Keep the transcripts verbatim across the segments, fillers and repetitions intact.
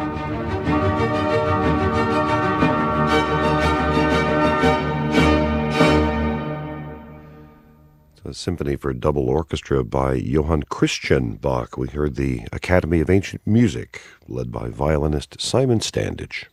A symphony for double orchestra by Johann Christian Bach. We heard the Academy of Ancient Music, led by violinist Simon Standage.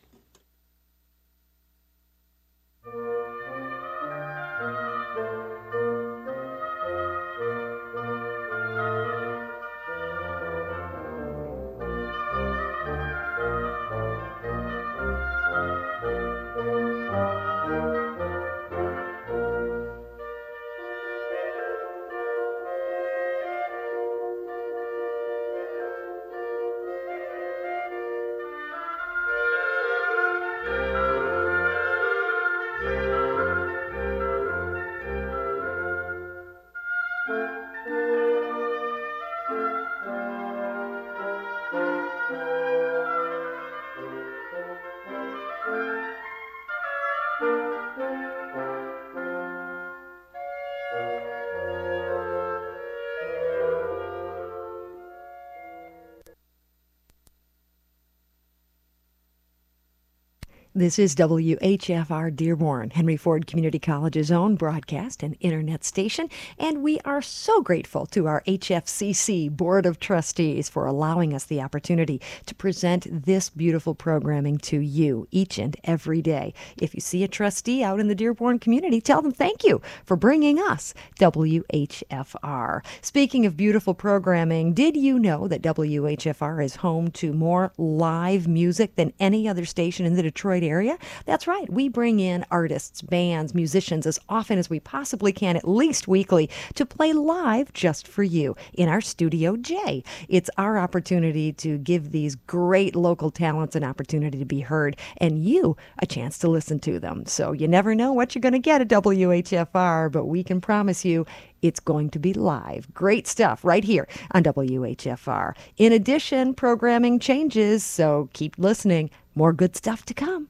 This is W H F R Dearborn, Henry Ford Community College's own broadcast and internet station, and we are so grateful to our H F C C Board of Trustees for allowing us the opportunity to present this beautiful programming to you each and every day. If you see a trustee out in the Dearborn community, tell them thank you for bringing us W H F R. Speaking of beautiful programming, did you know that W H F R is home to more live music than any other station in the Detroit area? That's right. We bring in artists, bands, musicians as often as we possibly can, at least weekly, to play live just for you in our Studio J. It's our opportunity to give these great local talents an opportunity to be heard and you a chance to listen to them. So you never know what you're going to get at W H F R, but we can promise you it's going to be live. Great stuff right here on W H F R. In addition, programming changes, so keep listening. More good stuff to come.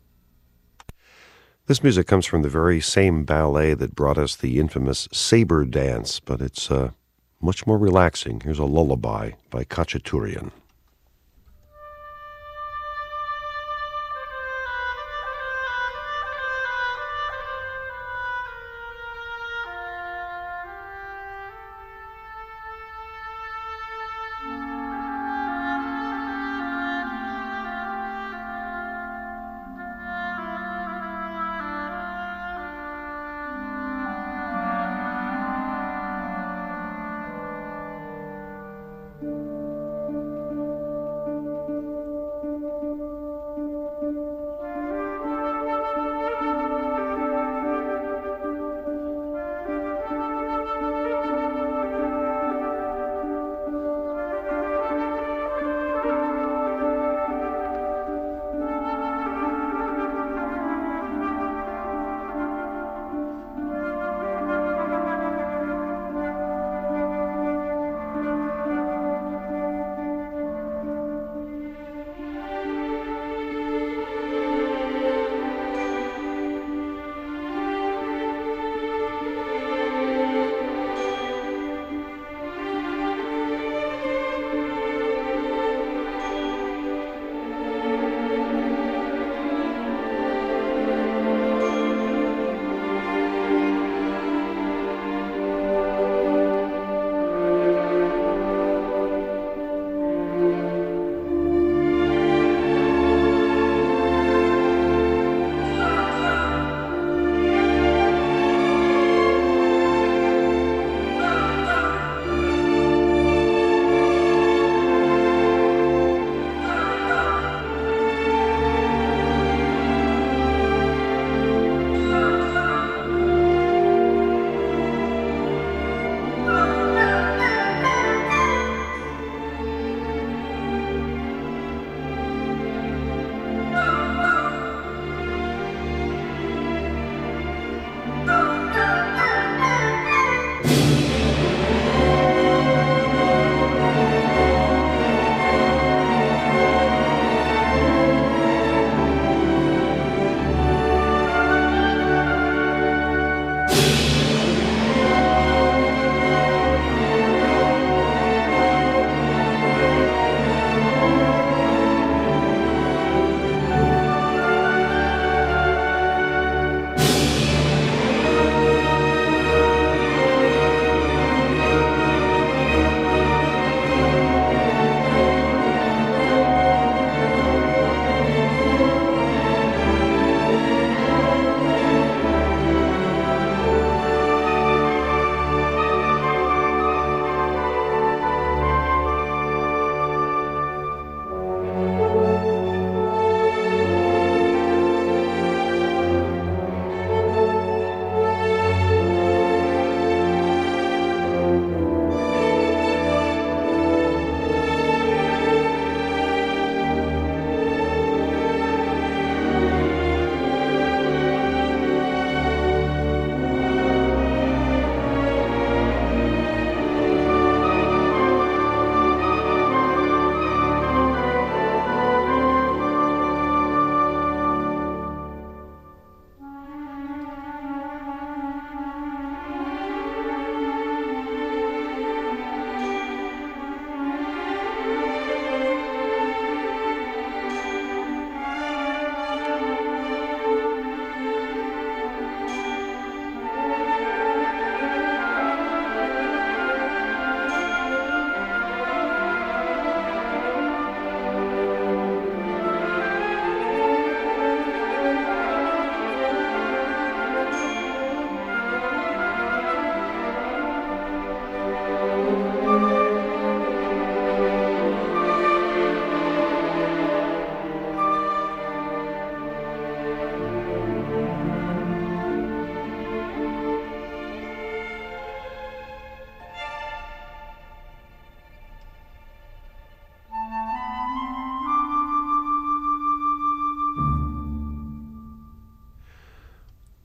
This music comes from the very same ballet that brought us the infamous Saber Dance, but it's uh, much more relaxing. Here's a lullaby by Khachaturian. Thank you.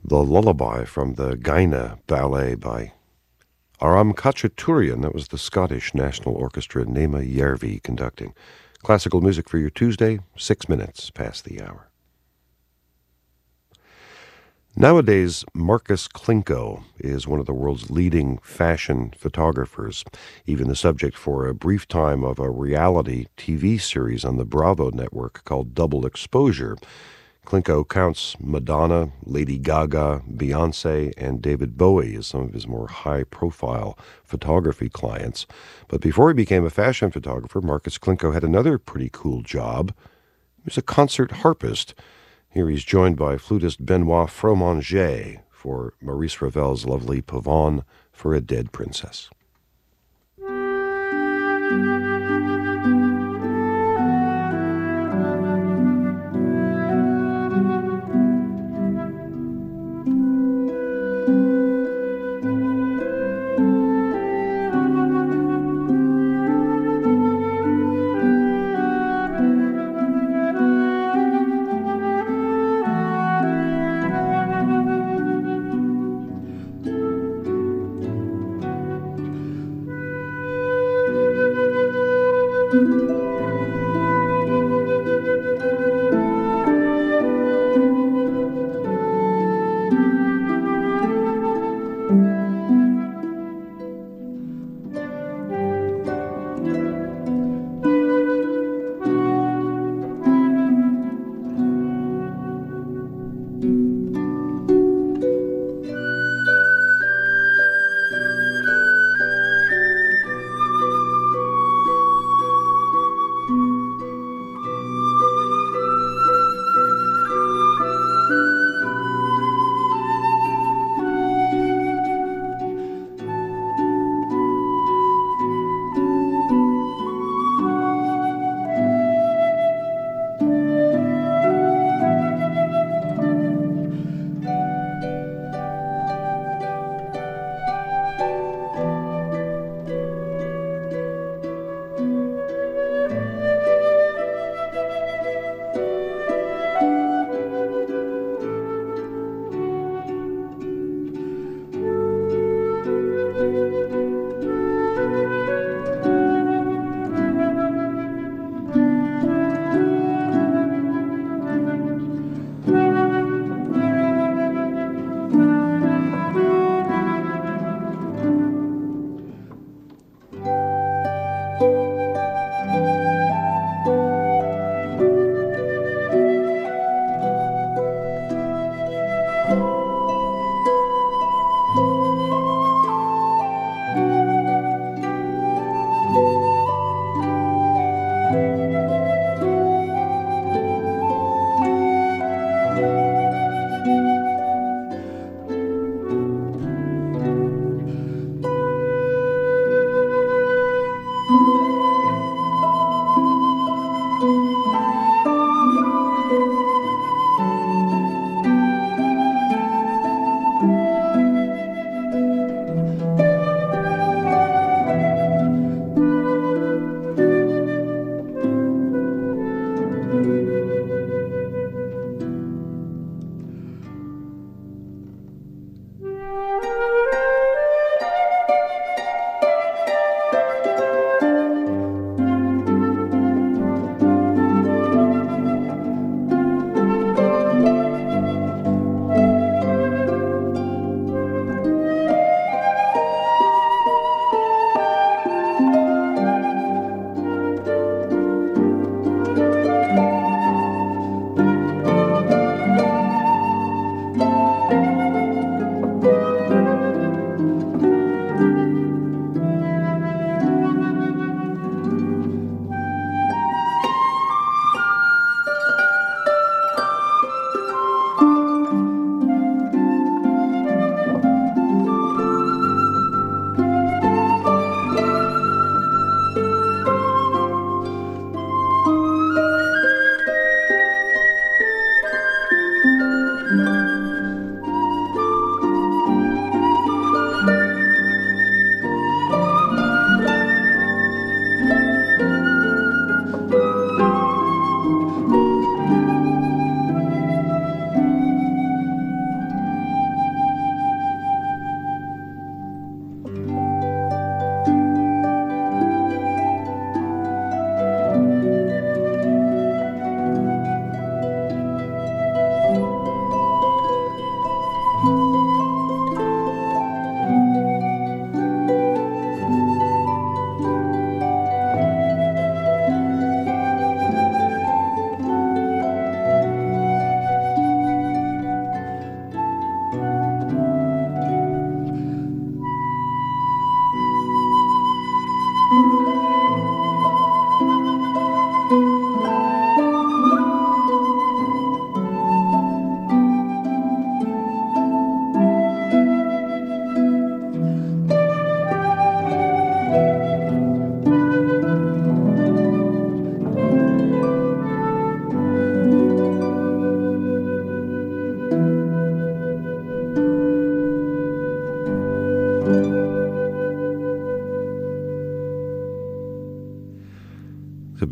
The Lullaby from the Gaina Ballet by Aram Khachaturian. That was the Scottish National Orchestra, Nema Järvi conducting. Classical music for your Tuesday, six minutes past the hour. Nowadays, Marcus Klinko is one of the world's leading fashion photographers, even the subject for a brief time of a reality T V series on the Bravo network called Double Exposure. Klinko counts Madonna, Lady Gaga, Beyonce, and David Bowie as some of his more high-profile photography clients. But before he became a fashion photographer, Marcus Klinko had another pretty cool job. He was a concert harpist. Here he's joined by flutist Benoit Fromanger for Maurice Ravel's lovely Pavane for a Dead Princess.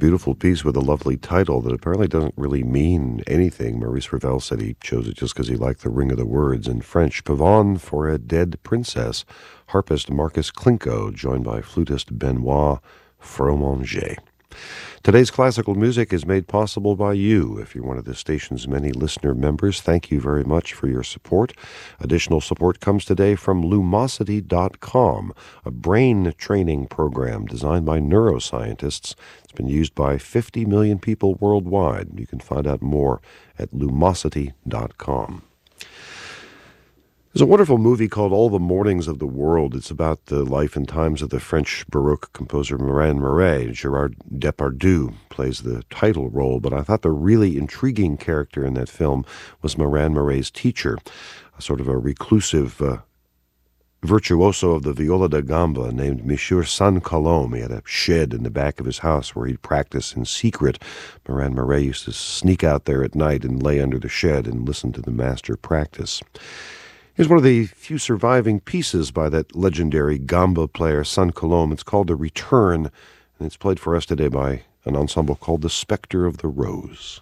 beautiful piece with a lovely title that apparently doesn't really mean anything. Maurice Ravel said he chose it just because he liked the ring of the words. In French, Pavane for a Dead Princess, harpist Marcus Klinko, joined by flutist Benoit Fromanger. Today's classical music is made possible by you. If you're one of the station's many listener members, thank you very much for your support. Additional support comes today from Lumosity dot com, a brain training program designed by neuroscientists. It's been used by fifty million people worldwide. You can find out more at Lumosity dot com. There's a wonderful movie called All the Mornings of the World. It's about the life and times of the French Baroque composer Marin Marais. Gerard Depardieu plays the title role, but I thought the really intriguing character in that film was Marin Marais' teacher, a sort of a reclusive uh, virtuoso of the viola da gamba named Monsieur Saint-Colombe. He had a shed in the back of his house where he'd practice in secret. Marin Marais used to sneak out there at night and lay under the shed and listen to the master practice. Here's one of the few surviving pieces by that legendary gamba player, Saint-Colombe. It's called The Return, and it's played for us today by an ensemble called The Spectre of the Rose.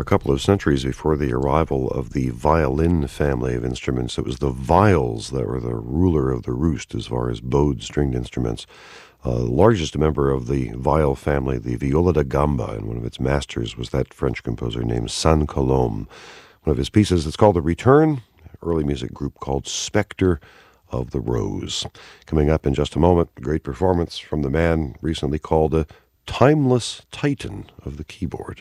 couple of centuries before the arrival of the violin family of instruments. It was the viols that were the ruler of the roost as far as bowed stringed instruments. Uh, the largest member of the viol family, the viola da gamba, and one of its masters was that French composer named Saint-Colombe. One of his pieces, it's called The Return, early music group called Spectre of the Rose. Coming up in just a moment, a great performance from the man recently called a timeless titan of the keyboard.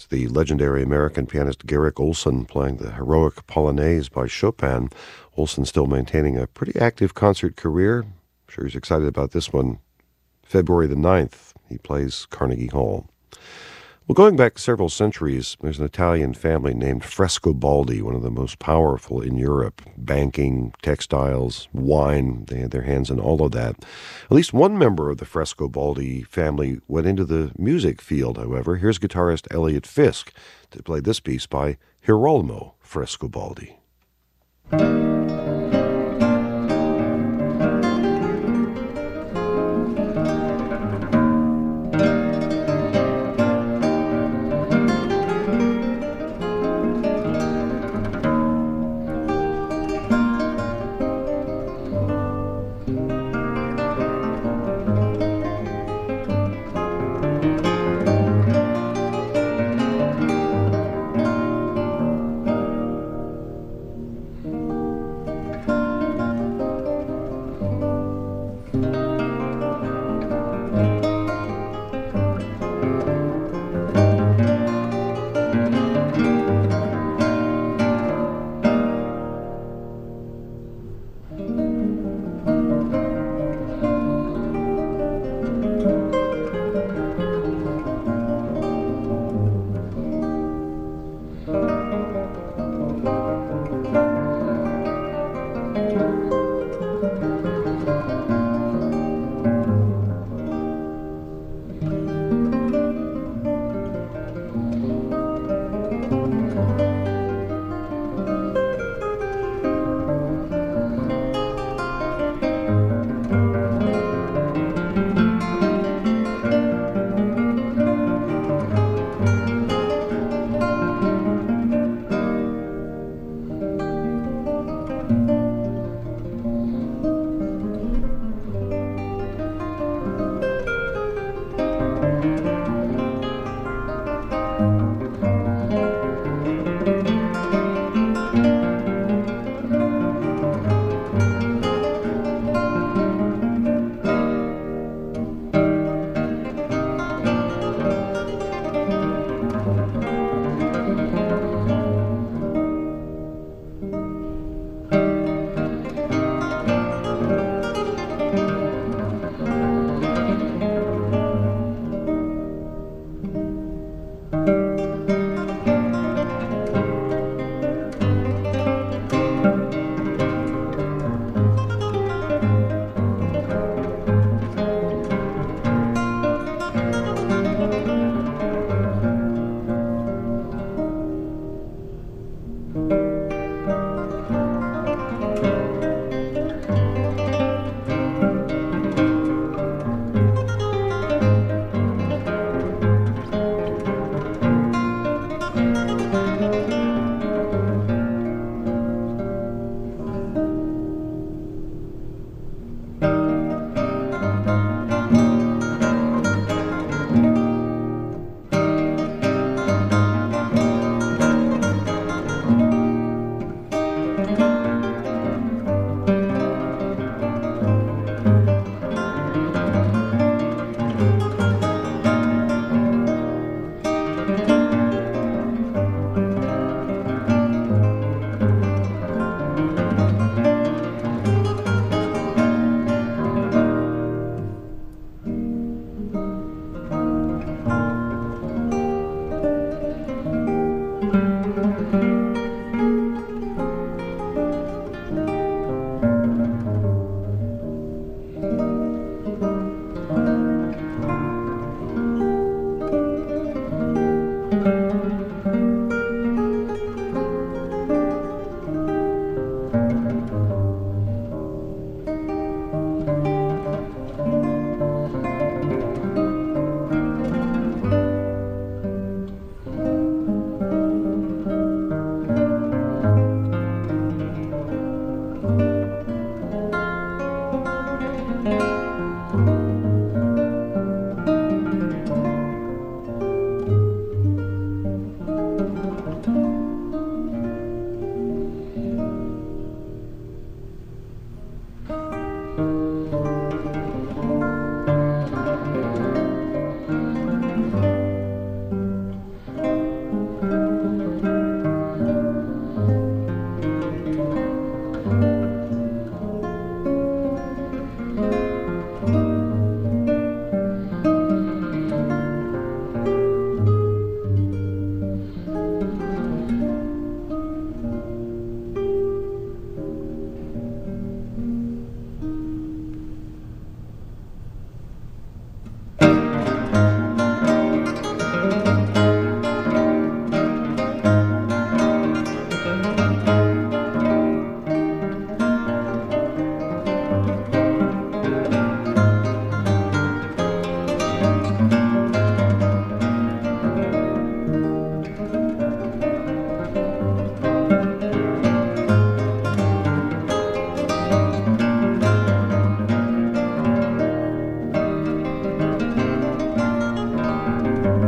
the legendary American pianist Garrick Oldson playing the heroic Polonaise by Chopin. Oldson still maintaining a pretty active concert career. I'm sure he's excited about this one. February the ninth, he plays Carnegie Hall. Well, going back several centuries, there's an Italian family named Frescobaldi, one of the most powerful in Europe. Banking, textiles, wine, they had their hands in all of that. At least one member of the Frescobaldi family went into the music field, however. Here's guitarist Elliot Fisk to play this piece by Girolamo Frescobaldi.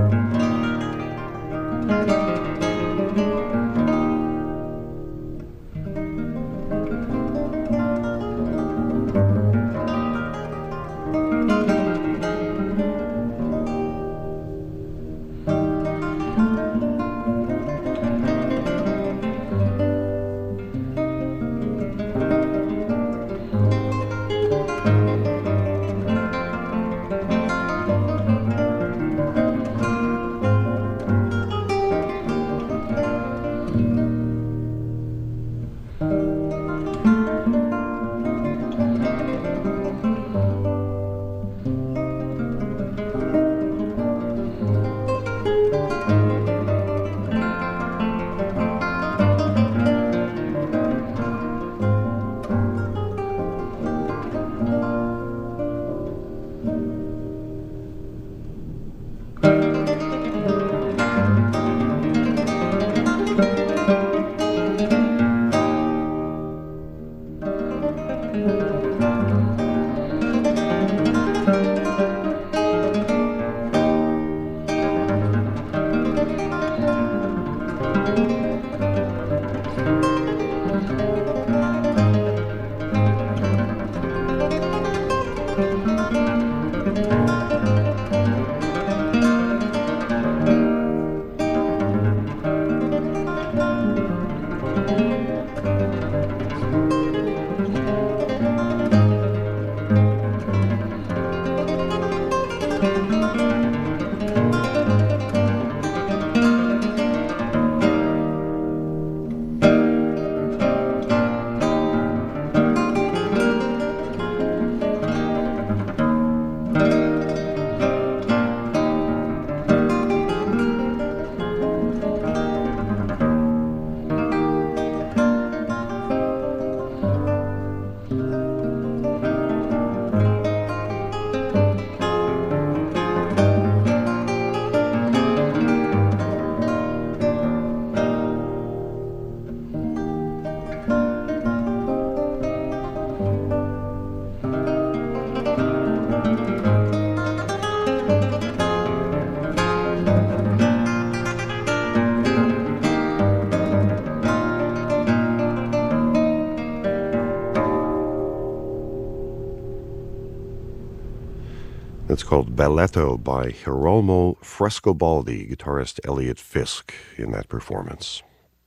It's called Balletto by Girolamo Frescobaldi, guitarist Elliot Fisk in that performance.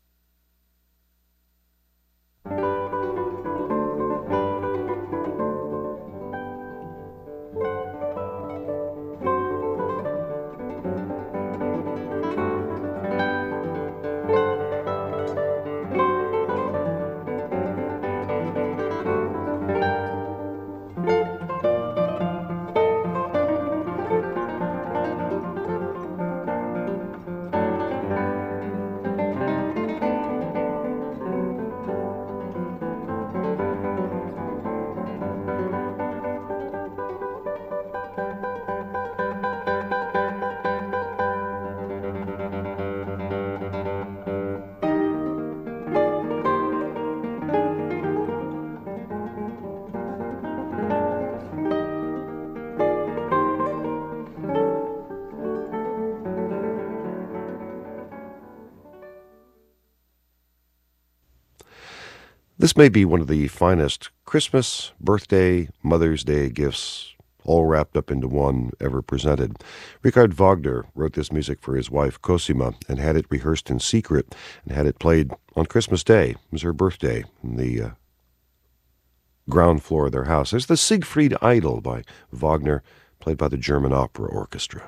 This may be one of the finest Christmas, birthday, Mother's Day gifts, all wrapped up into one ever presented. Richard Wagner wrote this music for his wife Cosima and had it rehearsed in secret and had it played on Christmas Day. It was her birthday in the uh, ground floor of their house. There's the Siegfried Idol by Wagner, played by the German Opera Orchestra.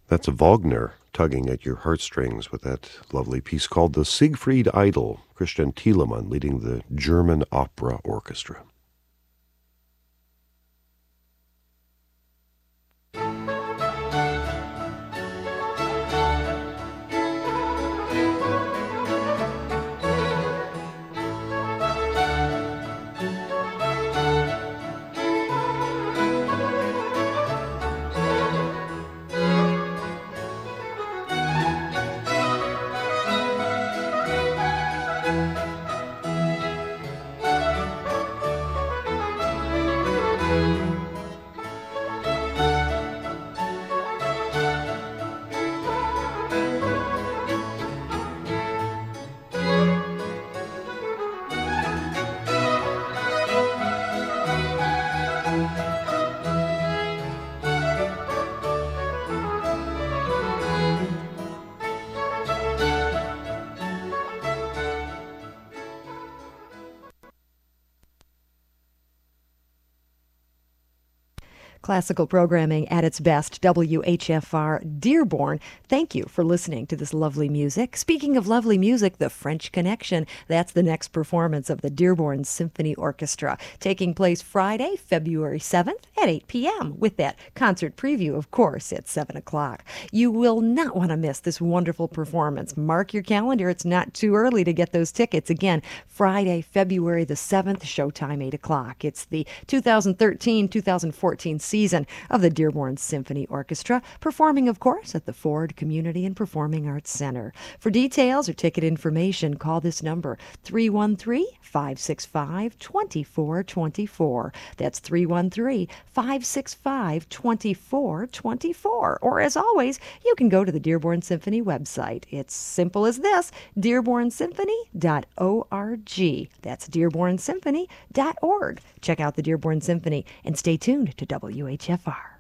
That's a Wagner tugging at your heartstrings with that lovely piece called the Siegfried Idol, Christian Thielemann leading the German Opera Orchestra. Classical programming at its best, W H F R Dearborn. Thank you for listening to this lovely music. Speaking of lovely music, the French Connection, that's the next performance of the Dearborn Symphony Orchestra, taking place Friday, February seventh at eight p.m., with that concert preview, of course, at seven o'clock. You will not want to miss this wonderful performance. Mark your calendar. It's not too early to get those tickets. Again, Friday, February the seventh, showtime eight o'clock. It's the two thousand thirteen two thousand fourteen season of the Dearborn Symphony Orchestra, performing, of course, at the Ford Community and Performing Arts Center. For details or ticket information, call this number, three one three, five six five, two four two four. That's three one three, five six five, two four two four. Or, as always, you can go to the Dearborn Symphony website. It's simple as this, dearborn symphony dot org. That's dearborn symphony dot org. Check out the Dearborn Symphony and stay tuned to W H F R.